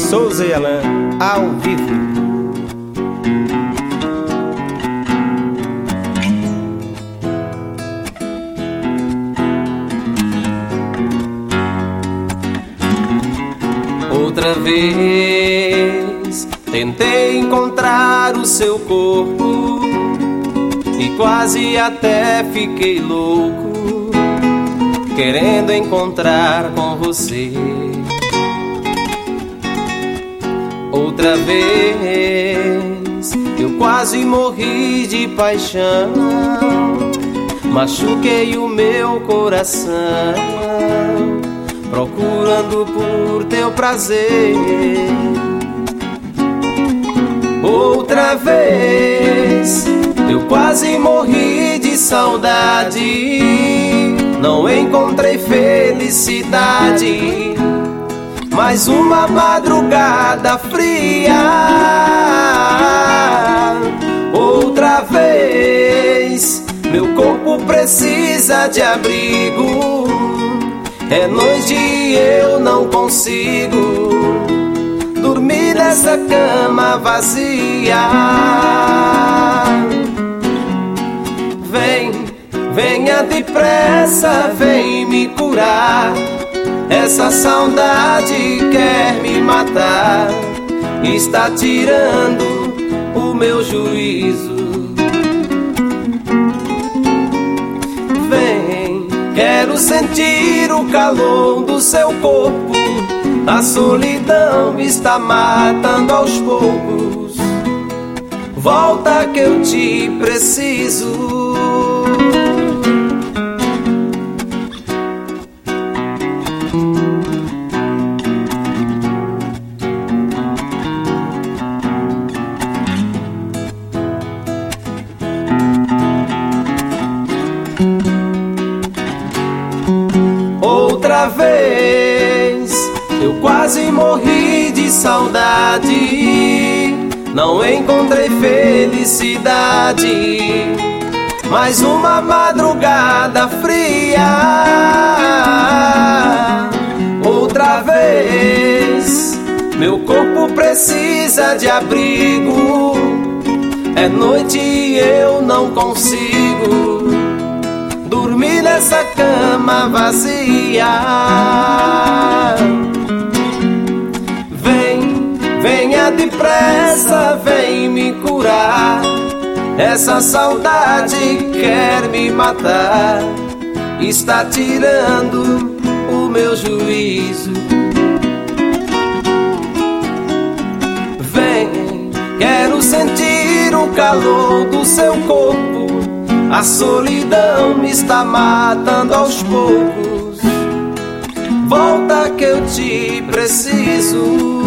Souza e Alain, ao vivo. Outra vez tentei encontrar o seu corpo e quase até fiquei louco, querendo encontrar com você. Outra vez eu quase morri de paixão, machuquei o meu coração, procurando por teu prazer. Outra vez eu quase morri de saudade, não encontrei felicidade. Mais uma madrugada fria. Outra vez meu corpo precisa de abrigo, é noite e eu não consigo dormir nessa cama vazia. Vem, venha depressa, vem me curar. Essa saudade quer me matar, está tirando o meu juízo. Vem, quero sentir o calor do seu corpo, a solidão me está matando aos poucos. Volta que eu te preciso. Outra vez eu quase morri de saudade, não encontrei felicidade. Mais uma madrugada fria. Outra vez meu corpo precisa de abrigo, é noite e eu não consigo dormir nessa cama vazia. Vem, venha depressa, vem me curar. Essa saudade quer me matar, está tirando o meu juízo. Vem, quero sentir o calor do seu corpo, a solidão me está matando aos poucos. Volta que eu te preciso.